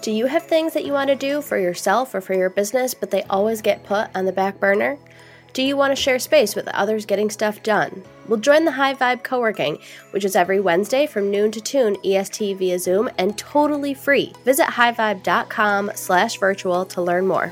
Do you have things that you want to do for yourself or for your business, but they always get put on the back burner? Do you want to share space with others getting stuff done? Well, join the High Vibe Co-working, which is every Wednesday from noon to 2 EST via Zoom and totally free. Visit highvibe.com/virtual to learn more.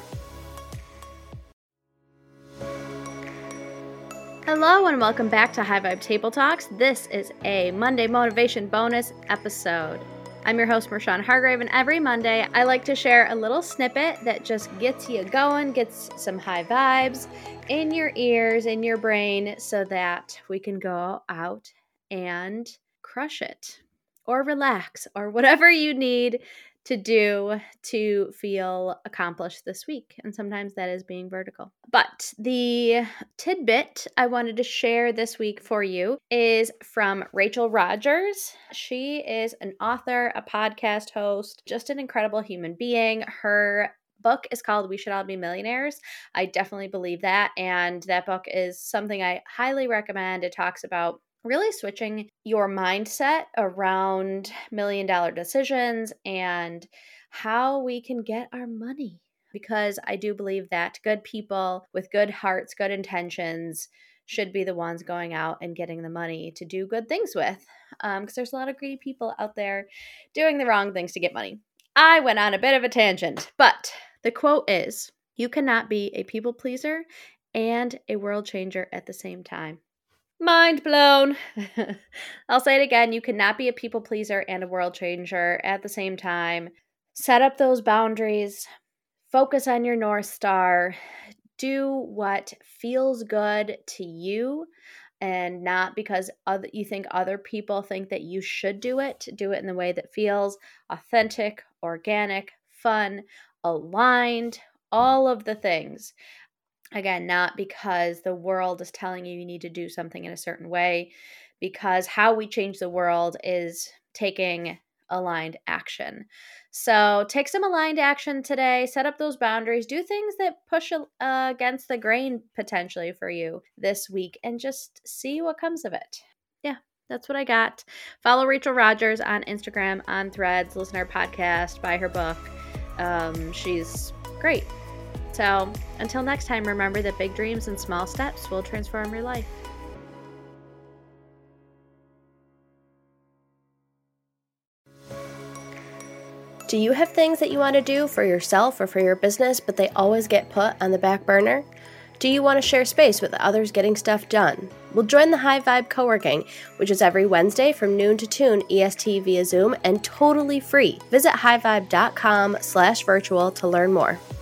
Hello and welcome back to High Vibe Table Talks. This is a Monday Motivation Bonus episode. I'm your host, Marshawn Hargrave, and every Monday I like to share a little snippet that just gets you going, gets some high vibes in your ears, in your brain, so that we can go out and crush it or relax or whatever you need to do to feel accomplished this week. And sometimes that is being vertical. But the tidbit I wanted to share this week for you is from Rachel Rodgers. She is an author, a podcast host, just an incredible human being. Her book is called We Should All Be Millionaires. I definitely believe that. And that book is something I highly recommend. It talks about really switching your mindset around million-dollar decisions and how we can get our money. Because I do believe that good people with good hearts, good intentions should be the ones going out and getting the money to do good things with. Because there's a lot of greedy people out there doing the wrong things to get money. I went on a bit of a tangent, but the quote is, "You cannot be a people pleaser and a world changer at the same time." Mind blown. I'll say it again. You cannot be a people pleaser and a world changer at the same time. Set up those boundaries. Focus on your North Star. Do what feels good to you and not because you think other people think that you should do it. Do it in the way that feels authentic, organic, fun, aligned, all of the things. Again, not because the world is telling you need to do something in a certain way, because how we change the world is taking aligned action. So take some aligned action today, set up those boundaries, do things that push against the grain potentially for you this week, and just see what comes of it. Yeah, that's what I got. Follow Rachel Rodgers on Instagram, on Threads, listen to her podcast, buy her book. She's great. So until next time, remember that big dreams and small steps will transform your life. Do you have things that you want to do for yourself or for your business, but they always get put on the back burner? Do you want to share space with others getting stuff done? Well, join the High Vibe Co-working, which is every Wednesday from noon to 2 EST via Zoom and totally free. Visit highvibe.com/virtual to learn more.